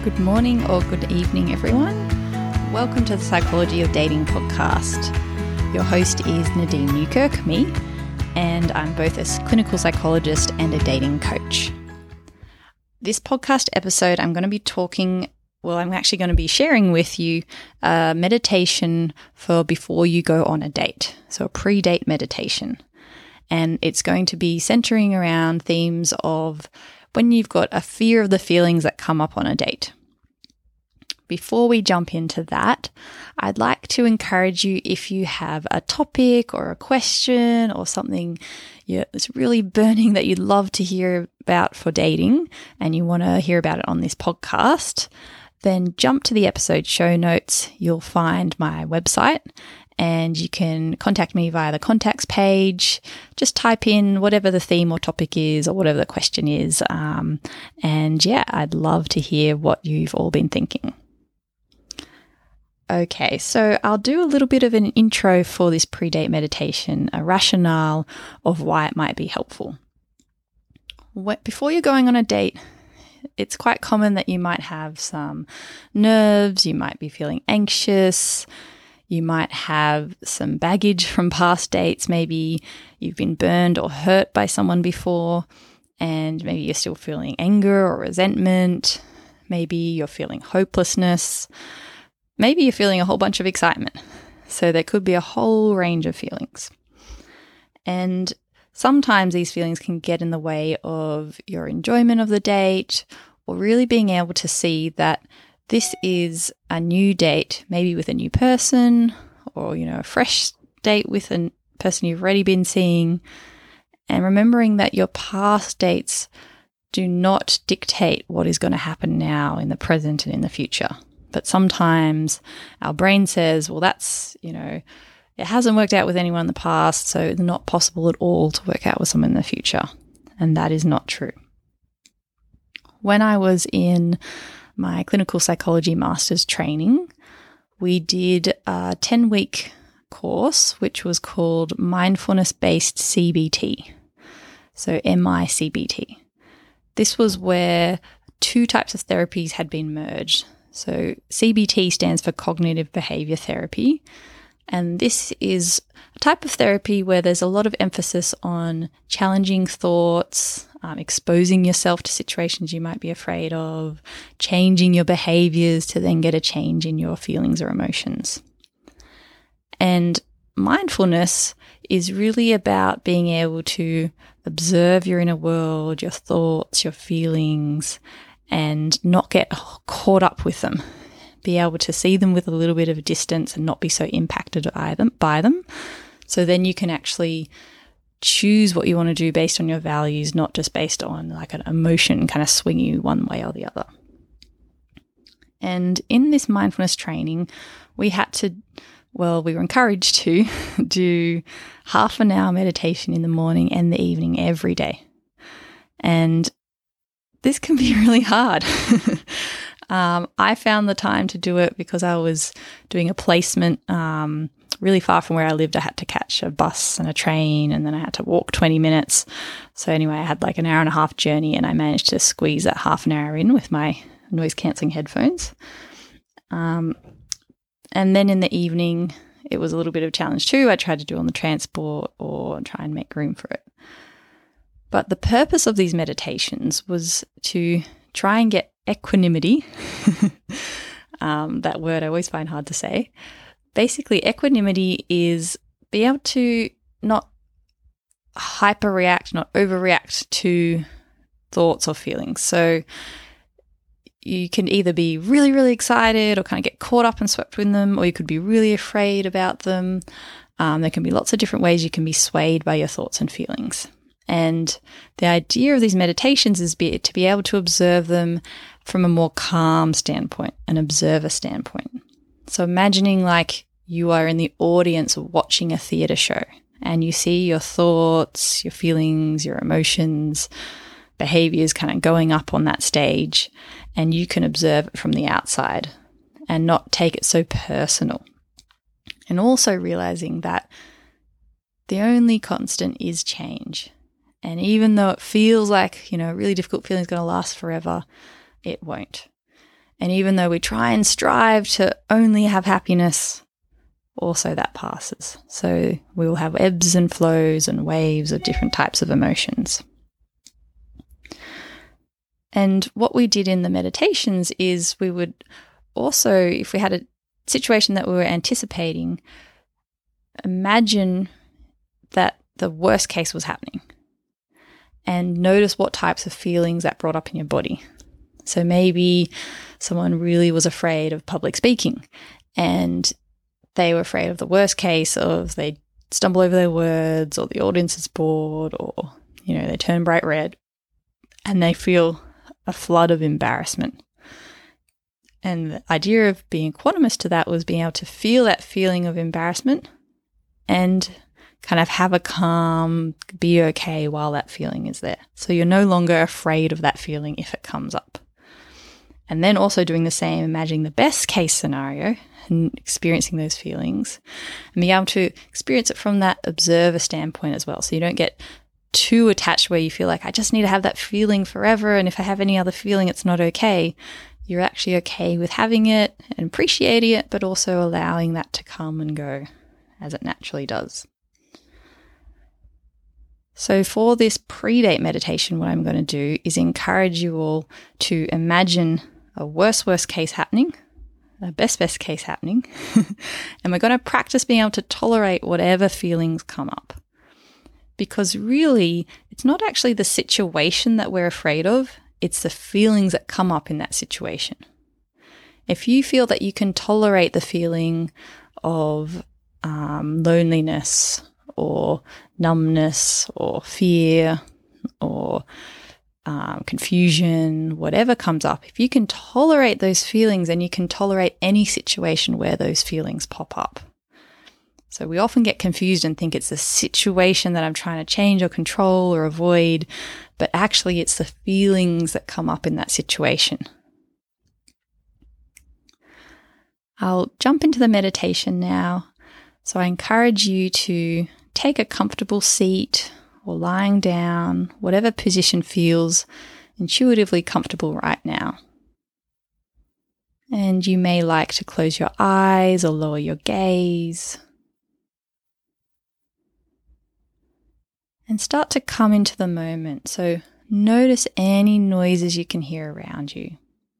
Good morning or good evening, everyone. Welcome to the Psychology of Dating podcast. Your host is Nadine Newkirk, me, and I'm both a clinical psychologist and a dating coach. This podcast episode, I'm actually going to be sharing with you a meditation for before you go on a date, so a pre-date meditation. And it's going to be centering around themes of when you've got a fear of the feelings that come up on a date. Before we jump into that, I'd like to encourage you, if you have a topic or a question or something that's really burning that you'd love to hear about for dating and you want to hear about it on this podcast, then jump to the episode show notes. You'll find my website and you can contact me via the contacts page. Just type in whatever the theme or topic is or whatever the question is. I'd love to hear what you've all been thinking. Okay, so I'll do a little bit of an intro for this pre-date meditation, a rationale of why it might be helpful. Before you're going on a date, it's quite common that you might have some nerves, you might be feeling anxious, you might have some baggage from past dates. Maybe you've been burned or hurt by someone before, and maybe you're still feeling anger or resentment. Maybe you're feeling hopelessness. Maybe you're feeling a whole bunch of excitement. So there could be a whole range of feelings. And sometimes these feelings can get in the way of your enjoyment of the date or really being able to see that this is a new date, maybe with a new person or, a fresh date with a person you've already been seeing. And remembering that your past dates do not dictate what is going to happen now in the present and in the future. But sometimes our brain says, well, that's, it hasn't worked out with anyone in the past, so it's not possible at all to work out with someone in the future. And that is not true. When I was in my clinical psychology master's training, we did a 10-week course, which was called Mindfulness-Based CBT. So MICBT. This was where two types of therapies had been merged. So CBT stands for Cognitive Behavior Therapy, and this is a type of therapy where there's a lot of emphasis on challenging thoughts, exposing yourself to situations you might be afraid of, changing your behaviors to then get a change in your feelings or emotions. And mindfulness is really about being able to observe your inner world, your thoughts, your feelings, and not get caught up with them. Be able to see them with a little bit of a distance and not be so impacted by them. So then you can actually choose what you want to do based on your values, not just based on like an emotion kind of swing you one way or the other. And in this mindfulness training, we were encouraged to do half an hour meditation in the morning and the evening every day. And this can be really hard. I found the time to do it because I was doing a placement really far from where I lived. I had to catch a bus and a train, and then I had to walk 20 minutes. So anyway, I had like an hour and a half journey, and I managed to squeeze that half an hour in with my noise-cancelling headphones. And then in the evening, it was a little bit of a challenge too. I tried to do it on the transport or try and make room for it. But the purpose of these meditations was to try and get equanimity. That word I always find hard to say. Basically, equanimity is be able to not hyperreact, not overreact to thoughts or feelings. So you can either be really, really excited or kind of get caught up and swept in them, or you could be really afraid about them. There can be lots of different ways you can be swayed by your thoughts and feelings. And the idea of these meditations is to be able to observe them from a more calm standpoint, an observer standpoint. So imagining like you are in the audience watching a theatre show and you see your thoughts, your feelings, your emotions, behaviors kind of going up on that stage, and you can observe it from the outside and not take it so personal. And also realizing that the only constant is change. And even though it feels like, a really difficult feeling is going to last forever, it won't. And even though we try and strive to only have happiness, also that passes. So we will have ebbs and flows and waves of different types of emotions. And what we did in the meditations is we would also, if we had a situation that we were anticipating, imagine that the worst case was happening and notice what types of feelings that brought up in your body. So maybe someone really was afraid of public speaking and they were afraid of the worst case of they stumble over their words or the audience is bored or, they turn bright red and they feel a flood of embarrassment. And the idea of being equanimous to that was being able to feel that feeling of embarrassment and kind of have a calm, be okay while that feeling is there. So you're no longer afraid of that feeling if it comes up. And then also doing the same, imagining the best case scenario and experiencing those feelings and being able to experience it from that observer standpoint as well. So you don't get too attached where you feel like, I just need to have that feeling forever. And if I have any other feeling, it's not okay. You're actually okay with having it and appreciating it, but also allowing that to come and go as it naturally does. So for this pre-date meditation, what I'm going to do is encourage you all to imagine a worst case happening, a best case happening, and we're going to practice being able to tolerate whatever feelings come up. Because really, it's not actually the situation that we're afraid of, it's the feelings that come up in that situation. If you feel that you can tolerate the feeling of loneliness or numbness or fear or confusion, whatever comes up, if you can tolerate those feelings, then you can tolerate any situation where those feelings pop up. So we often get confused and think it's the situation that I'm trying to change or control or avoid, but actually it's the feelings that come up in that situation. I'll jump into the meditation now. So I encourage you to take a comfortable seat or lying down, whatever position feels intuitively comfortable right now. And you may like to close your eyes or lower your gaze. And start to come into the moment. So notice any noises you can hear around you.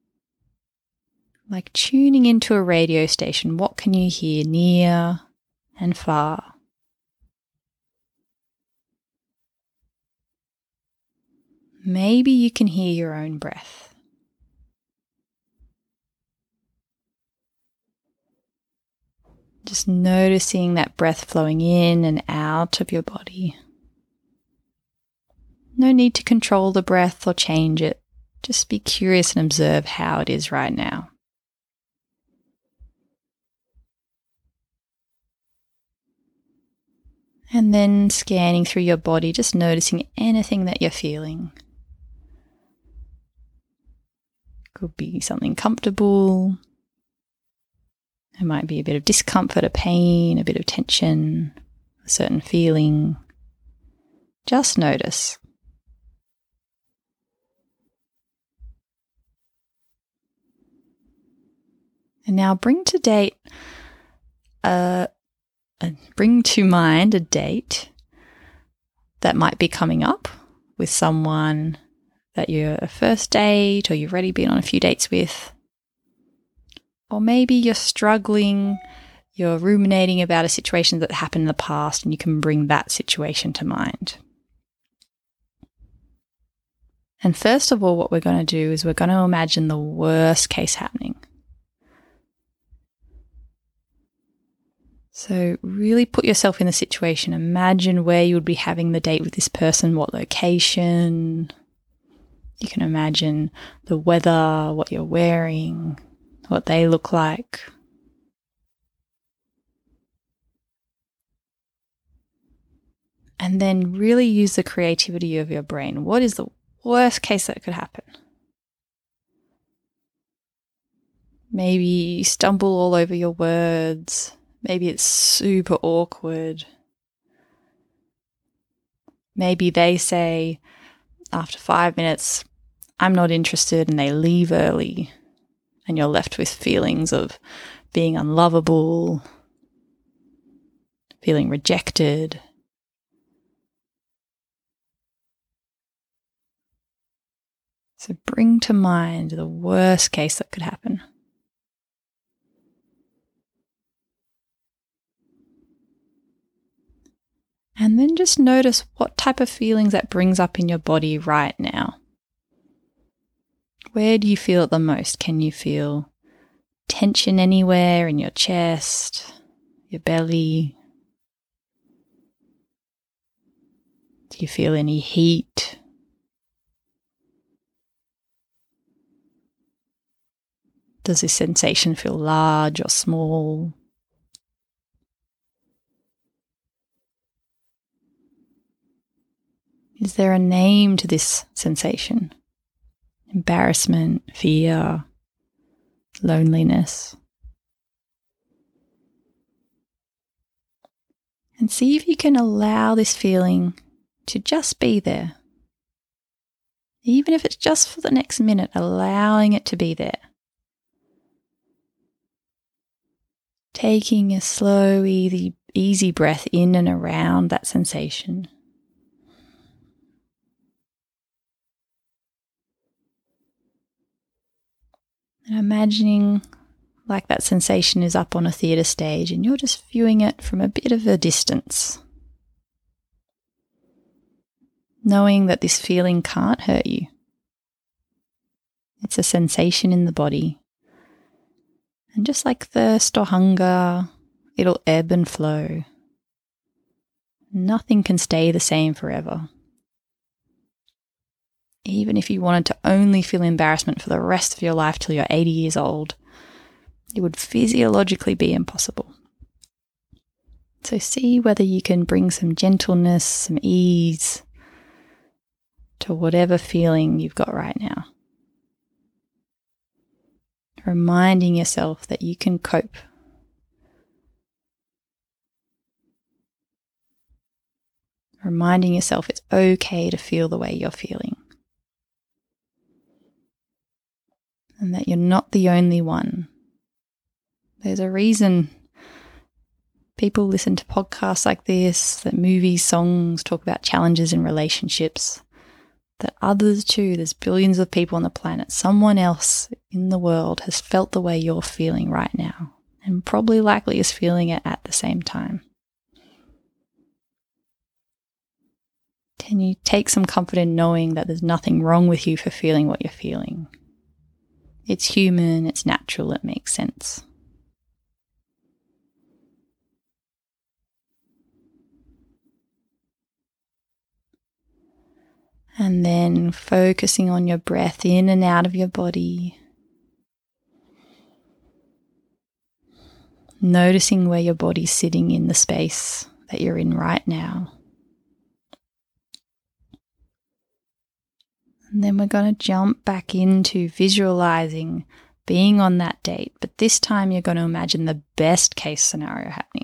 Like tuning into a radio station, what can you hear near and far? Maybe you can hear your own breath. Just noticing that breath flowing in and out of your body. No need to control the breath or change it. Just be curious and observe how it is right now. And then scanning through your body, just noticing anything that you're feeling. Could be something comfortable. It might be a bit of discomfort, a pain, a bit of tension, a certain feeling. Just notice. And now bring to mind a date that might be coming up with someone that you're a first date or you've already been on a few dates with. Or maybe you're struggling, you're ruminating about a situation that happened in the past and you can bring that situation to mind. And first of all, what we're going to do is we're going to imagine the worst case happening. So really put yourself in the situation. Imagine where you would be having the date with this person, what location. You can imagine the weather, what you're wearing, what they look like. And then really use the creativity of your brain. What is the worst case that could happen? Maybe you stumble all over your words. Maybe it's super awkward. Maybe they say, after 5 minutes, I'm not interested, and they leave early. and you're left with feelings of being unlovable, feeling rejected. So bring to mind the worst case that could happen. And then just notice what type of feelings that brings up in your body right now. Where do you feel it the most? Can you feel tension anywhere in your chest, your belly? Do you feel any heat? Does this sensation feel large or small? Is there a name to this sensation? Embarrassment, fear, loneliness. And see if you can allow this feeling to just be there. Even if it's just for the next minute, allowing it to be there. Taking a slow, easy breath in and around that sensation. And imagining like that sensation is up on a theatre stage and you're just viewing it from a bit of a distance. Knowing that this feeling can't hurt you. It's a sensation in the body. And just like thirst or hunger, it'll ebb and flow. Nothing can stay the same forever. Even if you wanted to only feel embarrassment for the rest of your life till you're 80 years old, it would physiologically be impossible. So see whether you can bring some gentleness, some ease to whatever feeling you've got right now. Reminding yourself that you can cope. Reminding yourself it's okay to feel the way you're feeling. And that you're not the only one. There's a reason people listen to podcasts like this, that movies, songs talk about challenges in relationships, that others too, there's billions of people on the planet, someone else in the world has felt the way you're feeling right now and probably likely is feeling it at the same time. Can you take some comfort in knowing that there's nothing wrong with you for feeling what you're feeling? It's human, it's natural, it makes sense. And then focusing on your breath in and out of your body. Noticing where your body's sitting in the space that you're in right now. And then we're going to jump back into visualizing being on that date, but this time you're going to imagine the best case scenario happening.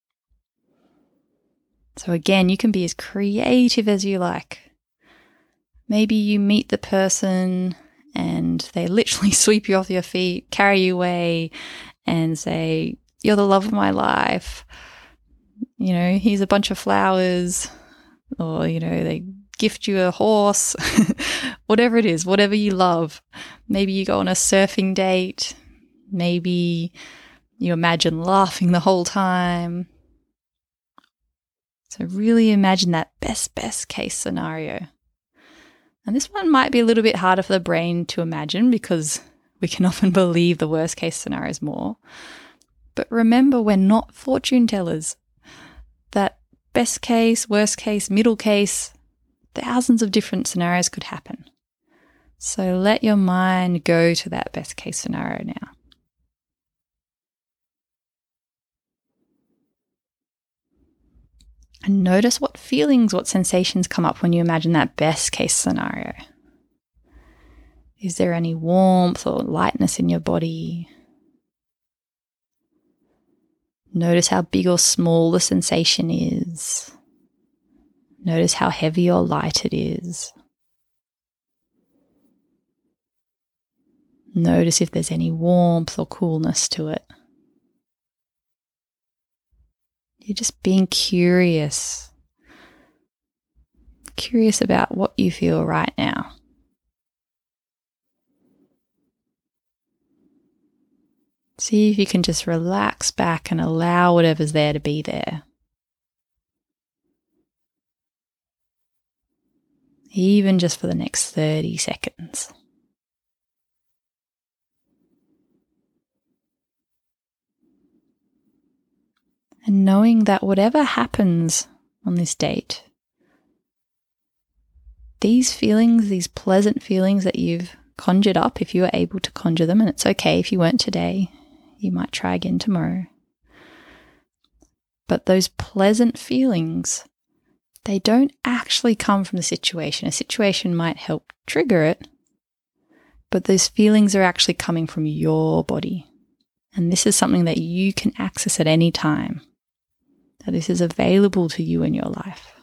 So again, you can be as creative as you like. Maybe you meet the person and they literally sweep you off your feet, carry you away and say, "You're the love of my life. You know, here's a bunch of flowers." Or, you know, they gift you a horse, whatever it is, whatever you love. Maybe you go on a surfing date. Maybe you imagine laughing the whole time. So really imagine that best case scenario. And this one might be a little bit harder for the brain to imagine because we can often believe the worst case scenarios more. But remember, we're not fortune tellers. That best case, worst case, middle case, thousands of different scenarios could happen. So let your mind go to that best case scenario now. And notice what feelings, what sensations come up when you imagine that best case scenario. Is there any warmth or lightness in your body? Notice how big or small the sensation is. Notice how heavy or light it is. Notice if there's any warmth or coolness to it. You're just being curious about what you feel right now. See if you can just relax back and allow whatever's there to be there. Even just for the next 30 seconds. And knowing that whatever happens on this date, these feelings, these pleasant feelings that you've conjured up, if you were able to conjure them, and it's okay if you weren't today, you might try again tomorrow. But those pleasant feelings, they don't actually come from the situation. A situation might help trigger it, but those feelings are actually coming from your body. And this is something that you can access at any time. That this is available to you in your life.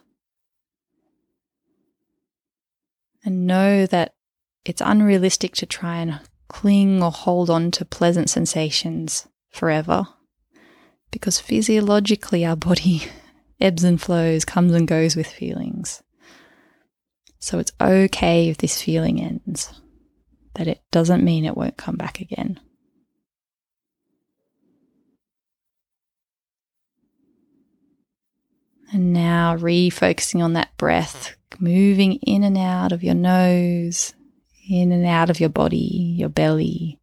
And know that it's unrealistic to try and cling or hold on to pleasant sensations forever, because physiologically our body ebbs and flows, comes and goes with feelings. So it's okay if this feeling ends, that it doesn't mean it won't come back again. And now refocusing on that breath, moving in and out of your nose, in and out of your body, your belly.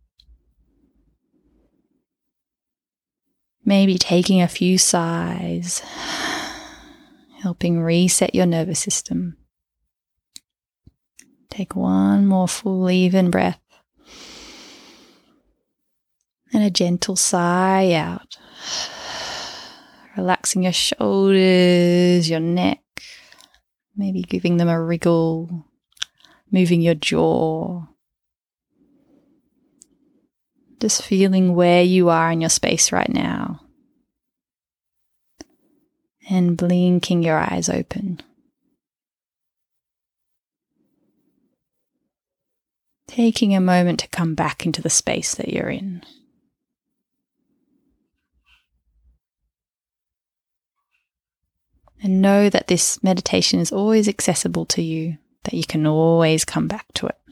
Maybe taking a few sighs, helping reset your nervous system. Take one more full, even breath. And a gentle sigh out. Relaxing your shoulders, your neck, maybe giving them a wriggle, moving your jaw. Just feeling where you are in your space right now. And blinking your eyes open. Taking a moment to come back into the space that you're in. And know that this meditation is always accessible to you, that you can always come back to it.